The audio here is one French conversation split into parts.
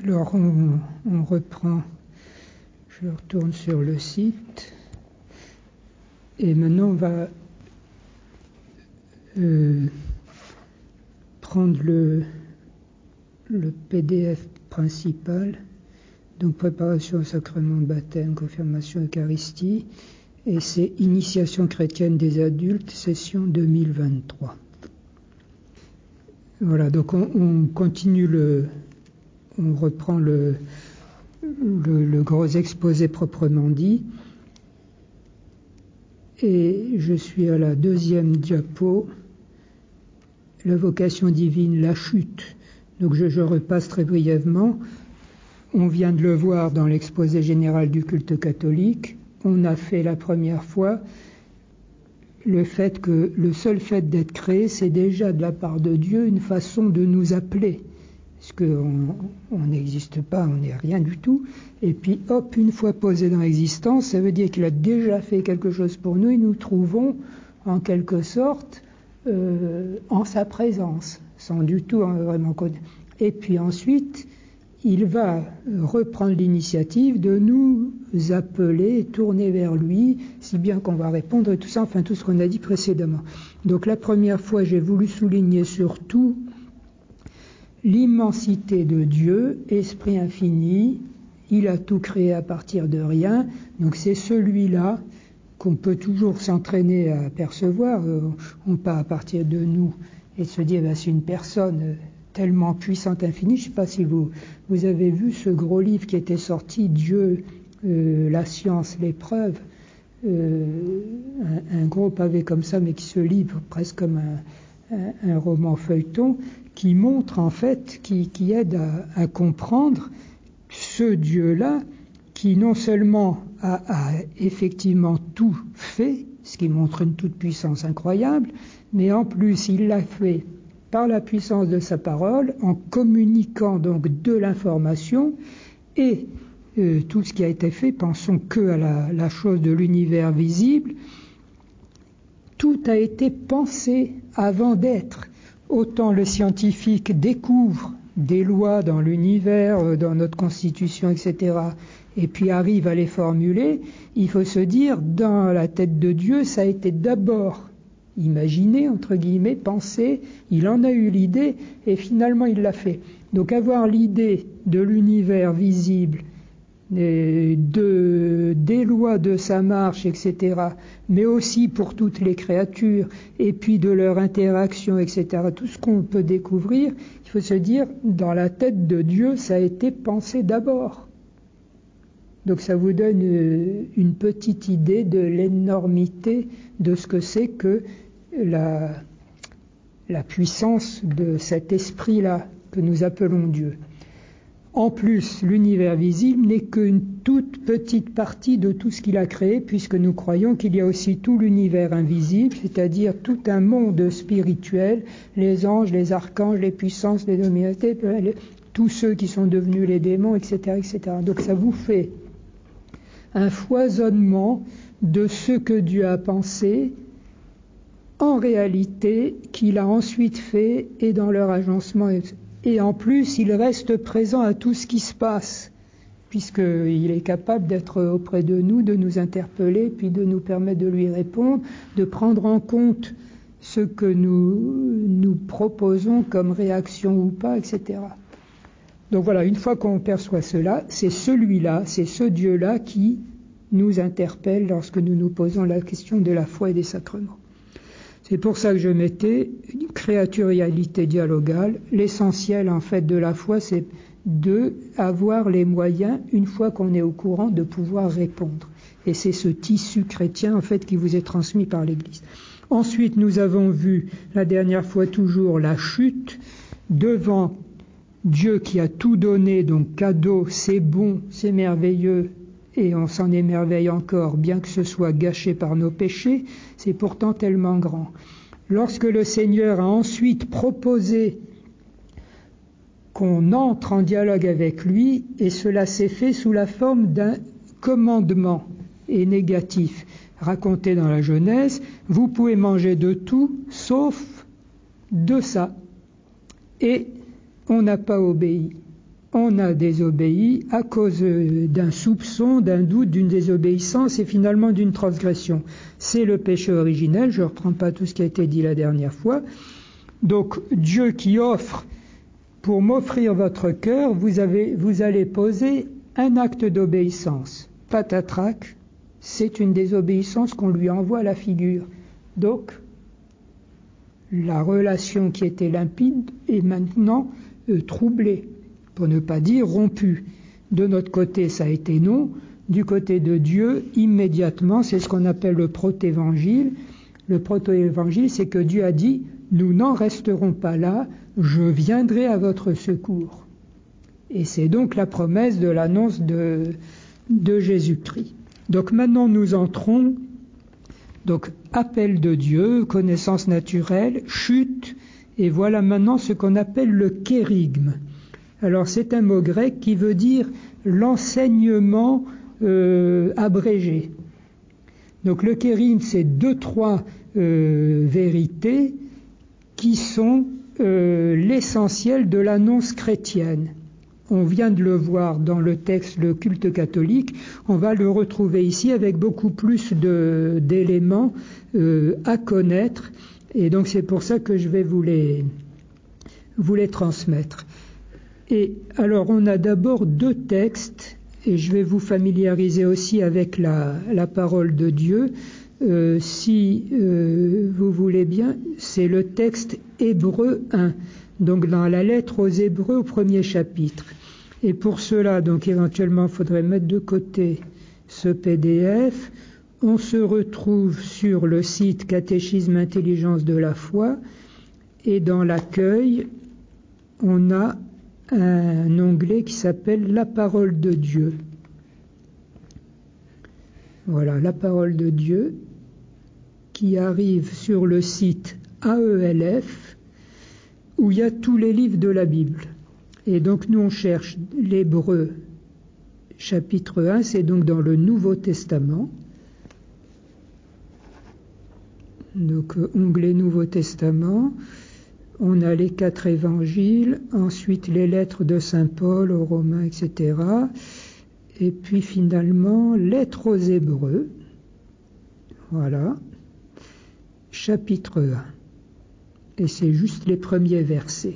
Alors on reprend, je retourne sur le site, et maintenant on va prendre le PDF principal, donc préparation au sacrement de baptême, confirmation, Eucharistie, et c'est Initiation chrétienne des adultes, session 2023. Voilà, donc on continue on reprend le gros exposé proprement dit, et je suis à la deuxième diapo, la vocation divine, la chute. Donc je repasse très brièvement. On vient de le voir dans l'exposé général du culte catholique. On a fait la première fois le fait que le seul fait d'être créé, c'est déjà de la part de Dieu une façon de nous appeler. Parce qu'on n'existe pas, on n'est rien du tout. Et puis hop, une fois posé dans l'existence, ça veut dire qu'il a déjà fait quelque chose pour nous et nous trouvons en quelque sorte en sa présence, sans du tout vraiment connaître. Et puis ensuite, il va reprendre l'initiative de nous appeler, tourner vers lui, si bien qu'on va répondre et tout ça, enfin tout ce qu'on a dit précédemment. Donc la première fois, j'ai voulu souligner surtout l'immensité de Dieu, esprit infini, il a tout créé à partir de rien, donc c'est celui-là qu'on peut toujours s'entraîner à percevoir, on part à partir de nous et se dire c'est une personne tellement puissante, infinie. Je ne sais pas si vous avez vu ce gros livre qui était sorti, Dieu, la science, l'épreuve, un gros pavé comme ça, mais qui se lit presque comme un roman feuilleton, qui montre en fait, qui aide à comprendre ce Dieu-là, qui non seulement a effectivement tout fait, ce qui montre une toute-puissance incroyable, mais en plus il l'a fait par la puissance de sa parole, en communiquant donc de l'information, et tout ce qui a été fait, pensons que à la chose de l'univers visible, tout a été pensé avant d'être. Autant le scientifique découvre des lois dans l'univers, dans notre constitution, etc., et puis arrive à les formuler, il faut se dire, dans la tête de Dieu, ça a été d'abord imaginé, entre guillemets, pensé, il en a eu l'idée, et finalement il l'a fait. Donc avoir l'idée de l'univers visible, des lois de sa marche, etc., mais aussi pour toutes les créatures, et puis de leur interaction, etc., tout ce qu'on peut découvrir, il faut se dire, dans la tête de Dieu, ça a été pensé d'abord. Donc ça vous donne une petite idée de l'énormité de ce que c'est que la puissance de cet esprit-là que nous appelons Dieu. En plus, l'univers visible n'est qu'une toute petite partie de tout ce qu'il a créé, puisque nous croyons qu'il y a aussi tout l'univers invisible, c'est-à-dire tout un monde spirituel, les anges, les archanges, les puissances, les divinités, tous ceux qui sont devenus les démons, etc., etc. Donc ça vous fait un foisonnement de ce que Dieu a pensé, en réalité, qu'il a ensuite fait, et dans leur agencement. Et en plus, il reste présent à tout ce qui se passe, puisqu'il est capable d'être auprès de nous interpeller, puis de nous permettre de lui répondre, de prendre en compte ce que nous proposons comme réaction ou pas, etc. Donc voilà, une fois qu'on perçoit cela, c'est celui-là, c'est ce Dieu-là qui nous interpelle lorsque nous nous posons la question de la foi et des sacrements. C'est pour ça que je mettais une créaturalité dialogale. L'essentiel, en fait, de la foi, c'est d'avoir les moyens, une fois qu'on est au courant, de pouvoir répondre. Et c'est ce tissu chrétien, en fait, qui vous est transmis par l'Église. Ensuite, nous avons vu, la dernière fois toujours, la chute devant Dieu qui a tout donné, donc cadeau, c'est bon, c'est merveilleux, et on s'en émerveille encore, bien que ce soit gâché par nos péchés, c'est pourtant tellement grand. Lorsque le Seigneur a ensuite proposé qu'on entre en dialogue avec lui, et cela s'est fait sous la forme d'un commandement et négatif, raconté dans la Genèse, vous pouvez manger de tout, sauf de ça. Et on n'a pas obéi. on a désobéi à cause d'un soupçon, d'un doute, d'une désobéissance et finalement d'une transgression. C'est le péché originel, je ne reprends pas tout ce qui a été dit la dernière fois. Donc Dieu qui offre, pour m'offrir votre cœur, vous allez poser un acte d'obéissance. Patatrac, c'est une désobéissance qu'on lui envoie à la figure. Donc, la relation qui était limpide est maintenant troublée, pour ne pas dire rompue. De notre côté, ça a été non. Du côté de Dieu, immédiatement, c'est ce qu'on appelle le protévangile. Le protévangile, c'est que Dieu a dit « Nous n'en resterons pas là, je viendrai à votre secours ». Et c'est donc la promesse de l'annonce de Jésus-Christ. Donc maintenant, nous entrons, donc appel de Dieu, connaissance naturelle, chute, et voilà maintenant ce qu'on appelle le kérigme. Alors c'est un mot grec qui veut dire l'enseignement abrégé. Donc le kérigme, c'est 2-3 vérités qui sont l'essentiel de l'annonce chrétienne. On vient de le voir dans le texte, le culte catholique, on va le retrouver ici avec beaucoup plus d'éléments à connaître, et donc c'est pour ça que je vais vous les transmettre. Et alors on a d'abord 2 textes, et je vais vous familiariser aussi avec la parole de Dieu. Si vous voulez bien, c'est le texte Hébreux 1, donc dans la lettre aux Hébreux au 1er chapitre. Et pour cela, donc éventuellement, il faudrait mettre de côté ce PDF. On se retrouve sur le site Catéchisme Intelligence de la foi, et dans l'accueil, on a un onglet qui s'appelle La parole de Dieu. Voilà, La parole de Dieu, qui arrive sur le site AELF, où il y a tous les livres de la Bible. Et donc nous on cherche l'Hébreux chapitre 1, c'est donc dans le Nouveau Testament. Donc onglet Nouveau Testament, on a les 4 évangiles, ensuite les lettres de Saint Paul aux Romains, etc. Et puis finalement, lettres aux Hébreux, voilà, chapitre 1. Et c'est juste les premiers versets.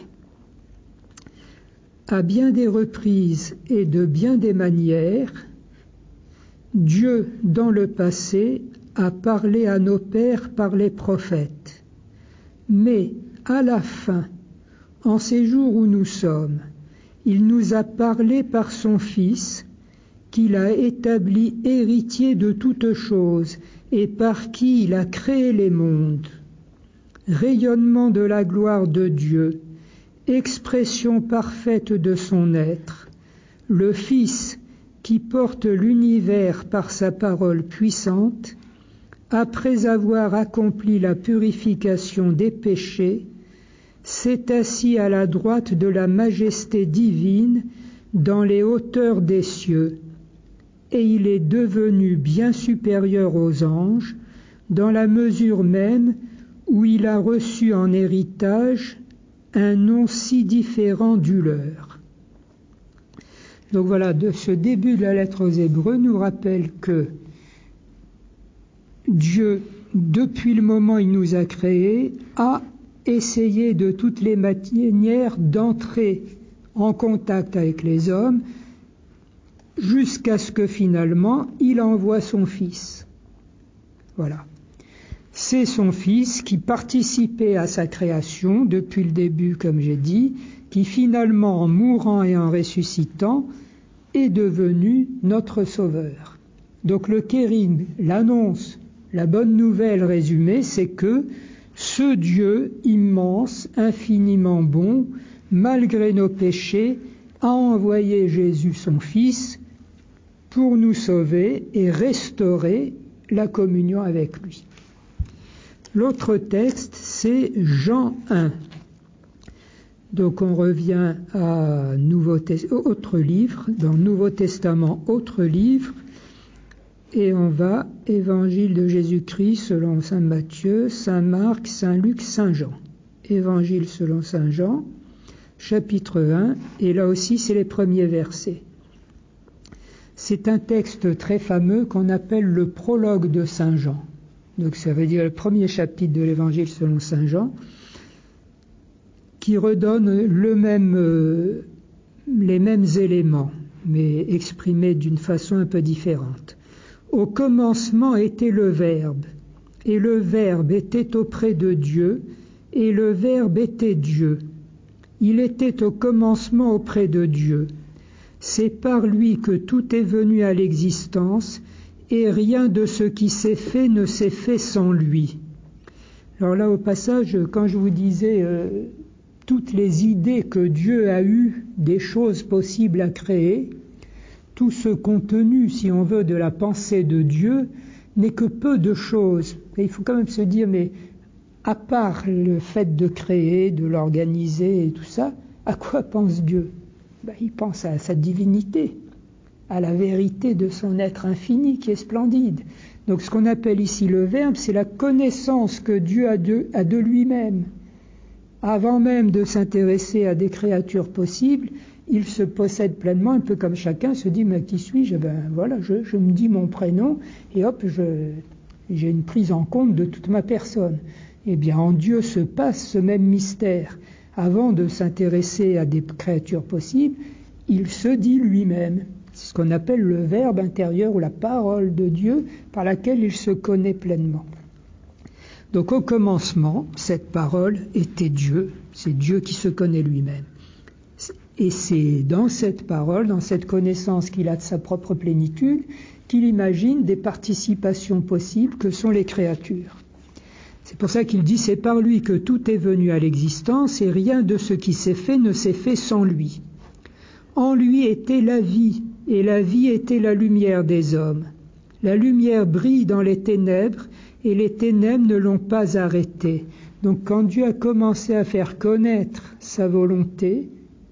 À bien des reprises et de bien des manières, Dieu, dans le passé, a parlé à nos pères par les prophètes. Mais, à la fin, en ces jours où nous sommes, il nous a parlé par son Fils, qu'il a établi héritier de toutes choses et par qui il a créé les mondes. Rayonnement de la gloire de Dieu, expression parfaite de son être, le Fils qui porte l'univers par sa parole puissante, après avoir accompli la purification des péchés, s'est assis à la droite de la majesté divine dans les hauteurs des cieux, et il est devenu bien supérieur aux anges, dans la mesure même où il a reçu en héritage un nom si différent du leur. Donc voilà, ce début de la lettre aux Hébreux nous rappelle que Dieu, depuis le moment où il nous a créés, a essayé de toutes les manières d'entrer en contact avec les hommes jusqu'à ce que finalement il envoie son Fils. Voilà. C'est son Fils qui participait à sa création depuis le début, comme j'ai dit, qui finalement, en mourant et en ressuscitant, est devenu notre Sauveur. Donc le kérigme, l'annonce, la bonne nouvelle résumée, c'est que ce Dieu immense, infiniment bon, malgré nos péchés, a envoyé Jésus son Fils pour nous sauver et restaurer la communion avec lui. L'autre texte, c'est Jean 1. Donc on revient à autre livre, dans le Nouveau Testament, autre livre, et on va Évangile de Jésus-Christ selon saint Matthieu, saint Marc, saint Luc, saint Jean. Évangile selon saint Jean, chapitre 1, et là aussi c'est les premiers versets. C'est un texte très fameux qu'on appelle le prologue de Saint Jean. Donc ça veut dire le premier chapitre de l'Évangile selon Saint Jean, qui redonne les mêmes éléments, mais exprimés d'une façon un peu différente. Au commencement était le Verbe, et le Verbe était auprès de Dieu, et le Verbe était Dieu. Il était au commencement auprès de Dieu. C'est par lui que tout est venu à l'existence, et rien de ce qui s'est fait ne s'est fait sans lui. Alors là, au passage, quand je vous disais toutes les idées que Dieu a eues des choses possibles à créer, tout ce contenu, si on veut, de la pensée de Dieu n'est que peu de choses. Et il faut quand même se dire, mais à part le fait de créer, de l'organiser et tout ça, à quoi pense Dieu ? Il pense à sa divinité, à la vérité de son être infini qui est splendide. Donc ce qu'on appelle ici le Verbe, c'est la connaissance que Dieu a de lui-même. Avant même de s'intéresser à des créatures possibles, il se possède pleinement, un peu comme chacun se dit, mais qui suis-je ? Voilà, je me dis mon prénom et hop, j'ai une prise en compte de toute ma personne. Eh bien, en Dieu se passe ce même mystère. Avant de s'intéresser à des créatures possibles, il se dit lui-même. C'est ce qu'on appelle le Verbe intérieur ou la parole de Dieu par laquelle il se connaît pleinement. Donc au commencement, cette parole était Dieu, c'est Dieu qui se connaît lui-même. Et c'est dans cette parole, dans cette connaissance qu'il a de sa propre plénitude, qu'il imagine des participations possibles que sont les créatures. C'est pour ça qu'il dit, c'est par lui que tout est venu à l'existence et rien de ce qui s'est fait ne s'est fait sans lui. En lui était la vie, et la vie était la lumière des hommes. La lumière brille dans les ténèbres, et les ténèbres ne l'ont pas arrêtée. Donc quand Dieu a commencé à faire connaître sa volonté,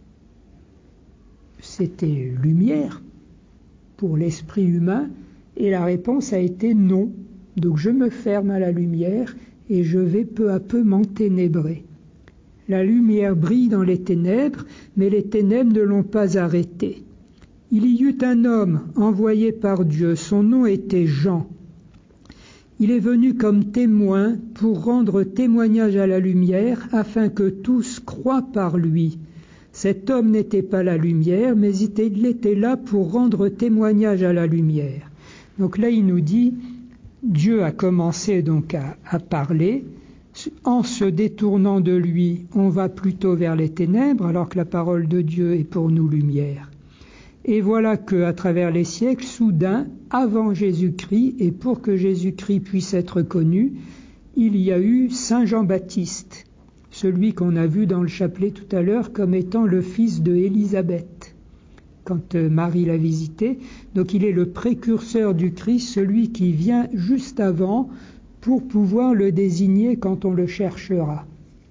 c'était lumière pour l'esprit humain, et la réponse a été non. Donc je me ferme à la lumière, et je vais peu à peu m'enténébrer. La lumière brille dans les ténèbres, mais les ténèbres ne l'ont pas arrêtée. Il y eut un homme envoyé par Dieu, son nom était Jean. Il est venu comme témoin pour rendre témoignage à la lumière, afin que tous croient par lui. Cet homme n'était pas la lumière, mais il était là pour rendre témoignage à la lumière. Donc là, il nous dit, Dieu a commencé donc à parler. En se détournant de lui, on va plutôt vers les ténèbres, alors que la parole de Dieu est pour nous lumière. Et voilà qu'à travers les siècles, soudain, avant Jésus-Christ, et pour que Jésus-Christ puisse être connu, il y a eu Saint Jean-Baptiste, celui qu'on a vu dans le chapelet tout à l'heure comme étant le fils de Élisabeth, quand Marie l'a visité. Donc il est le précurseur du Christ, celui qui vient juste avant, pour pouvoir le désigner quand on le cherchera.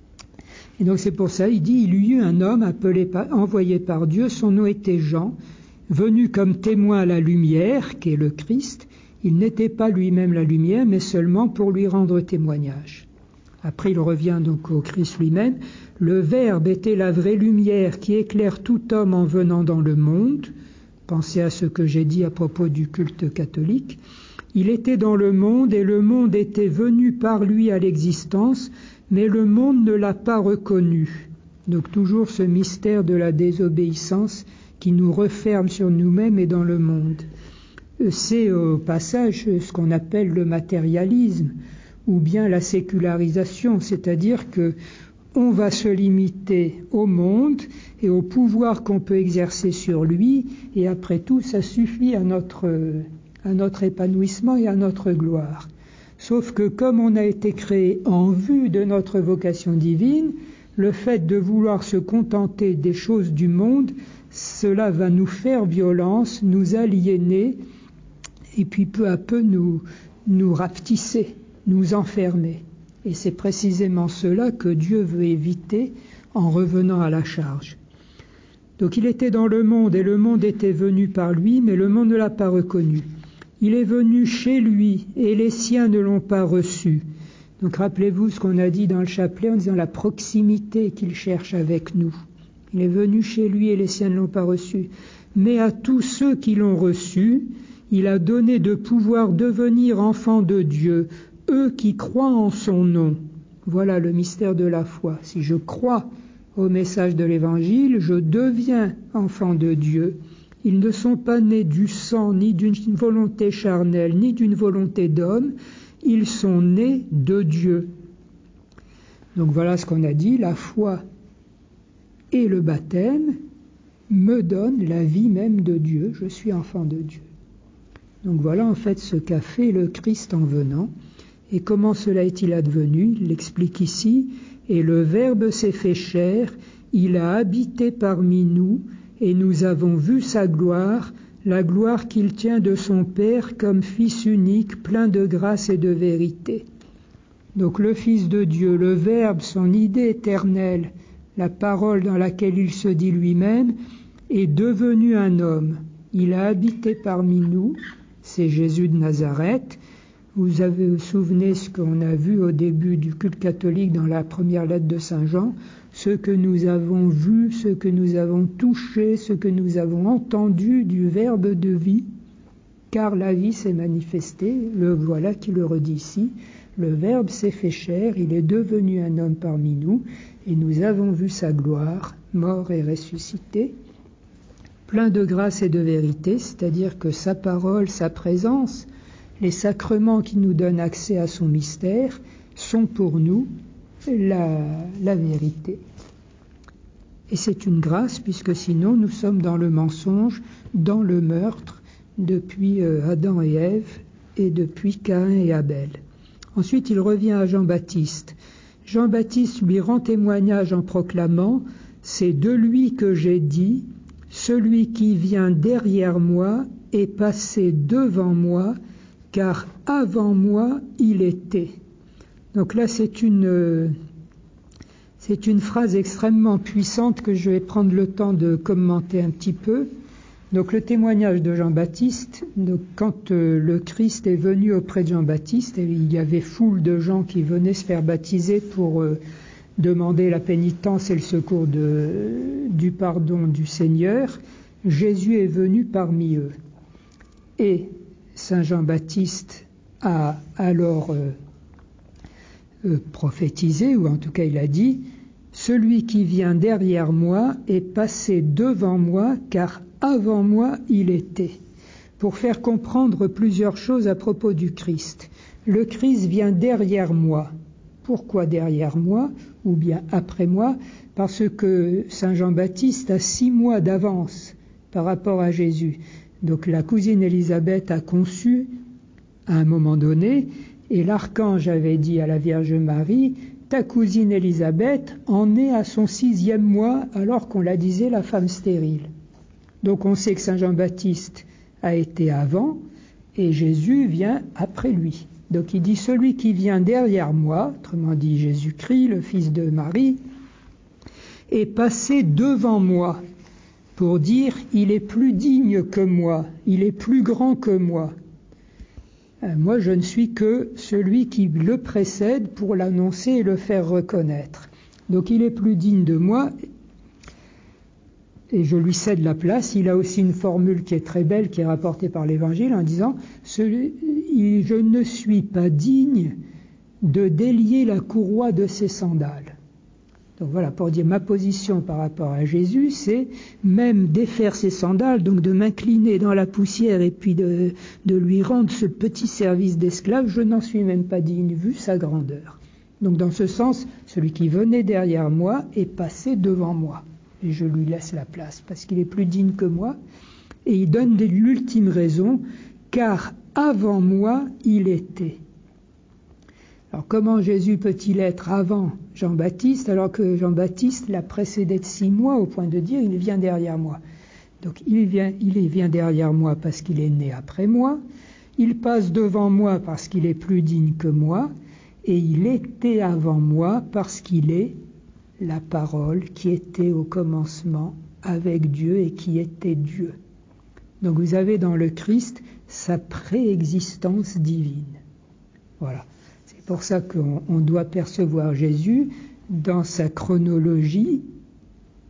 Et donc c'est pour ça, il dit, il y eut un homme envoyé par Dieu, son nom était Jean, venu comme témoin à la lumière, qui est le Christ. Il n'était pas lui-même la lumière, mais seulement pour lui rendre témoignage. Après, il revient donc au Christ lui-même. Le Verbe était la vraie lumière qui éclaire tout homme en venant dans le monde. Pensez à ce que j'ai dit à propos du culte catholique. Il était dans le monde et le monde était venu par lui à l'existence, mais le monde ne l'a pas reconnu. Donc toujours ce mystère de la désobéissance qui nous referme sur nous-mêmes et dans le monde. C'est au passage ce qu'on appelle le matérialisme ou bien la sécularisation, c'est-à-dire que on va se limiter au monde et au pouvoir qu'on peut exercer sur lui, et après tout, ça suffit à notre épanouissement et à notre gloire. Sauf que comme on a été créé en vue de notre vocation divine, le fait de vouloir se contenter des choses du monde, cela va nous faire violence, nous aliéner, et puis peu à peu nous rapetisser, nous enfermer. Et c'est précisément cela que Dieu veut éviter en revenant à la charge. Donc il était dans le monde et le monde était venu par lui, mais le monde ne l'a pas reconnu. Il est venu chez lui et les siens ne l'ont pas reçu. Donc rappelez-vous ce qu'on a dit dans le chapelet en disant la proximité qu'il cherche avec nous. Il est venu chez lui et les siens ne l'ont pas reçu. Mais à tous ceux qui l'ont reçu, il a donné de pouvoir devenir enfants de Dieu, eux qui croient en son nom. Voilà le mystère de la foi. Si je crois au message de l'Évangile, je deviens enfant de Dieu. Ils ne sont pas nés du sang, ni d'une volonté charnelle, ni d'une volonté d'homme. Ils sont nés de Dieu. Donc voilà ce qu'on a dit, la foi et le baptême me donnent la vie même de Dieu. Je suis enfant de Dieu. Donc voilà en fait ce qu'a fait le Christ en venant. Et comment cela est-il advenu? Il l'explique ici. Et le Verbe s'est fait chair, il a habité parmi nous, et nous avons vu sa gloire, la gloire qu'il tient de son Père comme Fils unique, plein de grâce et de vérité. Donc le Fils de Dieu, le Verbe, son idée éternelle, la parole dans laquelle il se dit lui-même, est devenu un homme. Il a habité parmi nous, c'est Jésus de Nazareth. Vous vous souvenez ce qu'on a vu au début du culte catholique dans la première lettre de Saint Jean, ce que nous avons vu, ce que nous avons touché, ce que nous avons entendu du Verbe de vie, car la vie s'est manifestée, le voilà qui le redit ici, le Verbe s'est fait chair, il est devenu un homme parmi nous, et nous avons vu sa gloire, mort et ressuscité, plein de grâce et de vérité, c'est-à-dire que sa parole, sa présence, les sacrements qui nous donnent accès à son mystère sont pour nous la vérité. Et c'est une grâce puisque sinon nous sommes dans le mensonge, dans le meurtre, depuis Adam et Ève et depuis Caïn et Abel. Ensuite il revient à Jean-Baptiste. Jean-Baptiste lui rend témoignage en proclamant « C'est de lui que j'ai dit, celui qui vient derrière moi est passé devant moi, car avant moi, il était. » Donc là, c'est une phrase extrêmement puissante que je vais prendre le temps de commenter un petit peu. Donc le témoignage de Jean-Baptiste, quand le Christ est venu auprès de Jean-Baptiste, il y avait foule de gens qui venaient se faire baptiser pour demander la pénitence et le secours du pardon du Seigneur. Jésus est venu parmi eux. Et Saint Jean-Baptiste a alors prophétisé, ou en tout cas il a dit « Celui qui vient derrière moi est passé devant moi, car avant moi il était », pour faire comprendre plusieurs choses à propos du Christ. Le Christ vient derrière moi. Pourquoi derrière moi, ou bien après moi? Parce que Saint Jean-Baptiste a 6 mois d'avance par rapport à Jésus. Donc la cousine Élisabeth a conçu à un moment donné, et l'archange avait dit à la Vierge Marie, ta cousine Élisabeth en est à son 6e mois, alors qu'on la disait la femme stérile. Donc on sait que Saint Jean-Baptiste a été avant, et Jésus vient après lui. Donc il dit, celui qui vient derrière moi, autrement dit Jésus-Christ, le fils de Marie, est passé devant moi, pour dire, il est plus digne que moi, il est plus grand que moi. Moi, je ne suis que celui qui le précède pour l'annoncer et le faire reconnaître. Donc il est plus digne de moi, et je lui cède la place. Il a aussi une formule qui est très belle, qui est rapportée par l'Évangile, en disant, je ne suis pas digne de délier la courroie de ses sandales. Donc voilà, pour dire ma position par rapport à Jésus, c'est même défaire ses sandales, donc de m'incliner dans la poussière et puis de lui rendre ce petit service d'esclave, je n'en suis même pas digne, vu sa grandeur. Donc dans ce sens, celui qui venait derrière moi est passé devant moi. Et je lui laisse la place, parce qu'il est plus digne que moi. Et il donne l'ultime raison, car avant moi, il était. Alors comment Jésus peut-il être avant Jean-Baptiste, alors que Jean-Baptiste l'a précédé de 6 mois au point de dire il vient derrière moi. Donc il vient derrière moi parce qu'il est né après moi, il passe devant moi parce qu'il est plus digne que moi, et il était avant moi parce qu'il est la parole qui était au commencement avec Dieu et qui était Dieu. Donc vous avez dans le Christ sa préexistence divine. Voilà. C'est pour ça qu'on doit percevoir Jésus dans sa chronologie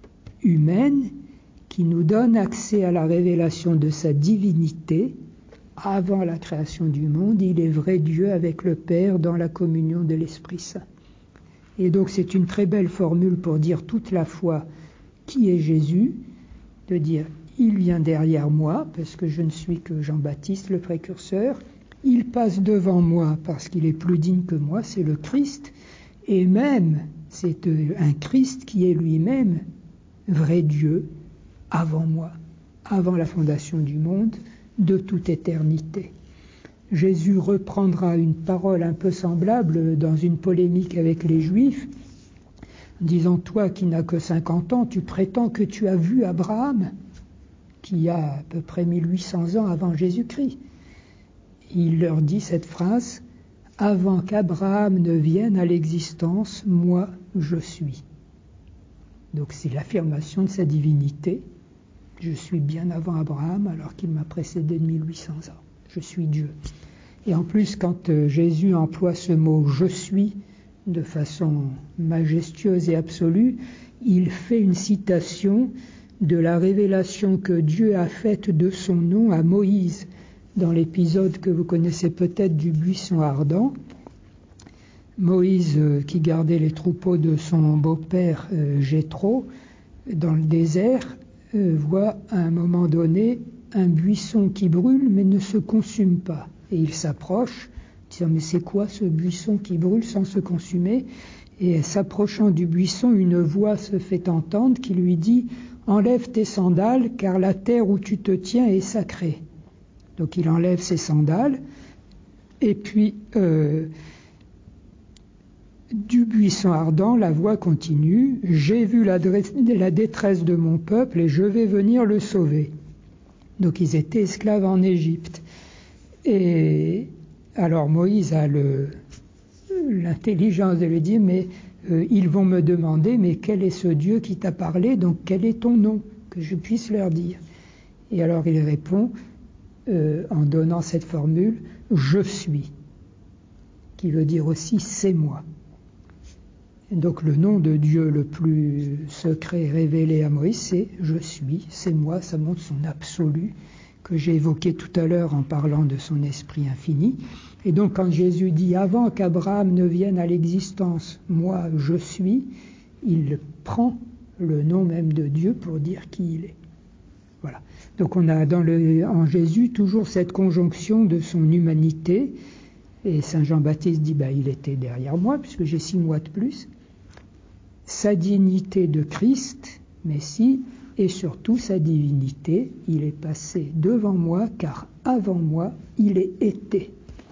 humaine qui nous donne accès à la révélation de sa divinité. Avant la création du monde, il est vrai Dieu avec le Père dans la communion de l'Esprit Saint. Et donc c'est une très belle formule pour dire toute la foi qui est Jésus, de dire il vient derrière moi parce que je ne suis que Jean-Baptiste le précurseur, il passe devant moi parce qu'il est plus digne que moi, c'est le Christ, et même c'est un Christ qui est lui-même vrai Dieu avant moi, avant la fondation du monde, de toute éternité. Jésus reprendra une parole un peu semblable dans une polémique avec les Juifs, en disant « Toi qui n'as que 50 ans, tu prétends que tu as vu Abraham, qui a à peu près 1800 ans avant Jésus-Christ. » Il leur dit cette phrase « Avant qu'Abraham ne vienne à l'existence, moi je suis. » Donc c'est l'affirmation de sa divinité. Je suis bien avant Abraham alors qu'il m'a précédé de 1800 ans. Je suis Dieu. Et en plus, quand Jésus emploie ce mot « je suis » de façon majestueuse et absolue, il fait une citation de la révélation que Dieu a faite de son nom à Moïse, dans l'épisode que vous connaissez peut-être du buisson ardent. Moïse, qui gardait les troupeaux de son beau-père Jéthro, dans le désert, voit à un moment donné un buisson qui brûle mais ne se consume pas. Et il s'approche, disant « Mais c'est quoi ce buisson qui brûle sans se consumer ?» Et s'approchant du buisson, une voix se fait entendre qui lui dit « Enlève tes sandales, car la terre où tu te tiens est sacrée. » Donc il enlève ses sandales, et puis du buisson ardent, la voix continue « J'ai vu la détresse de mon peuple et je vais venir le sauver. » Donc ils étaient esclaves en Égypte. Et alors Moïse a l'intelligence de lui dire « Mais ils vont me demander, mais quel est ce Dieu qui t'a parlé? Donc quel est ton nom? Que je puisse leur dire. » Et alors il répond en donnant cette formule « Je suis », qui veut dire aussi « c'est moi ». Donc le nom de Dieu le plus secret révélé à Moïse, c'est « Je suis », c'est moi, ça montre son absolu, que j'ai évoqué tout à l'heure en parlant de son esprit infini. Et donc quand Jésus dit « Avant qu'Abraham ne vienne à l'existence, moi je suis », il prend le nom même de Dieu pour dire qui il est. Voilà. Donc on a en Jésus toujours cette conjonction de son humanité, et Saint Jean-Baptiste dit « Il était derrière moi, puisque j'ai 6 mois de plus », sa dignité de Christ, Messie, et surtout sa divinité, il est passé devant moi, car avant moi, il est été.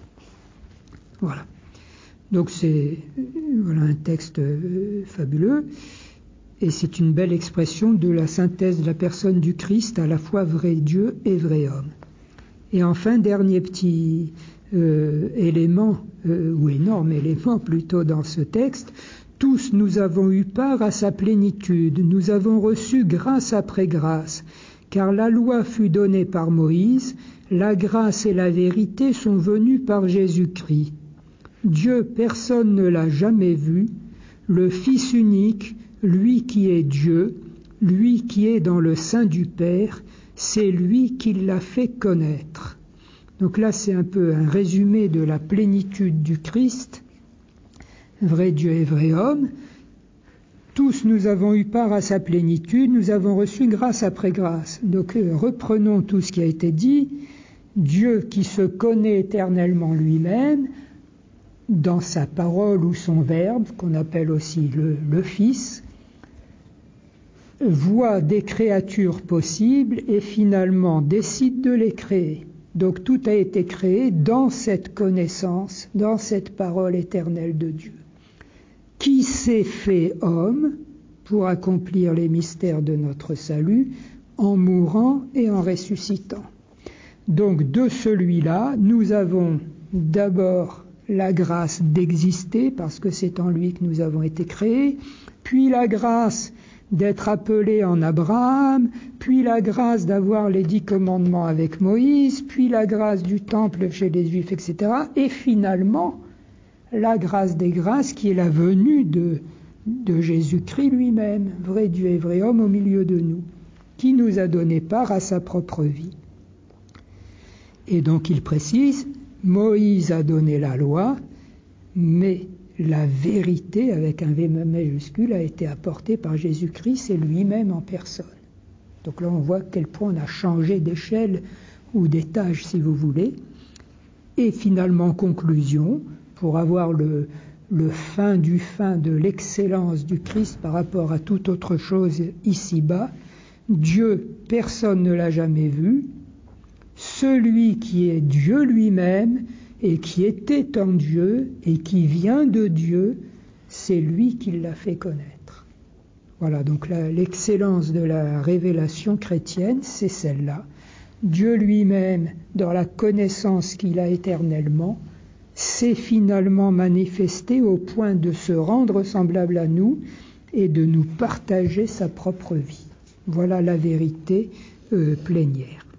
Voilà. Donc c'est un texte fabuleux, et c'est une belle expression de la synthèse de la personne du Christ, à la fois vrai Dieu et vrai homme. Et enfin, dernier petit élément, ou énorme élément plutôt dans ce texte, tous nous avons eu part à sa plénitude, nous avons reçu grâce après grâce, car la loi fut donnée par Moïse, la grâce et la vérité sont venues par Jésus-Christ. Dieu, personne ne l'a jamais vu, le Fils unique, lui qui est Dieu, lui qui est dans le sein du Père, c'est lui qui l'a fait connaître. Donc là, c'est un peu un résumé de la plénitude du Christ, vrai Dieu et vrai homme. Tous nous avons eu part à sa plénitude, nous avons reçu grâce après grâce. Donc reprenons tout ce qui a été dit. Dieu qui se connaît éternellement lui-même, dans sa parole ou son verbe, qu'on appelle aussi le Fils, voit des créatures possibles et finalement décide de les créer. Donc tout a été créé dans cette connaissance, dans cette parole éternelle de Dieu, qui s'est fait homme pour accomplir les mystères de notre salut en mourant et en ressuscitant. Donc de celui-là, nous avons d'abord la grâce d'exister, parce que c'est en lui que nous avons été créés, puis la grâce d'être appelés en Abraham, puis la grâce d'avoir les 10 commandements avec Moïse, puis la grâce du temple chez les Juifs, etc. Et finalement, la grâce des grâces qui est la venue de de Jésus-Christ lui-même, vrai Dieu et vrai homme au milieu de nous, qui nous a donné part à sa propre vie. Et donc il précise, Moïse a donné la loi, mais la vérité, avec un V majuscule, a été apportée par Jésus-Christ, c'est lui-même en personne. Donc là on voit à quel point on a changé d'échelle ou d'étage si vous voulez. Et finalement, conclusion, pour avoir le fin du fin de l'excellence du Christ par rapport à toute autre chose ici-bas, Dieu, personne ne l'a jamais vu, celui qui est Dieu lui-même et qui était en Dieu et qui vient de Dieu, c'est lui qui l'a fait connaître. Voilà, donc l'excellence de la révélation chrétienne, c'est celle-là. Dieu lui-même, dans la connaissance qu'il a éternellement, s'est finalement manifesté au point de se rendre semblable à nous et de nous partager sa propre vie. Voilà la vérité plénière.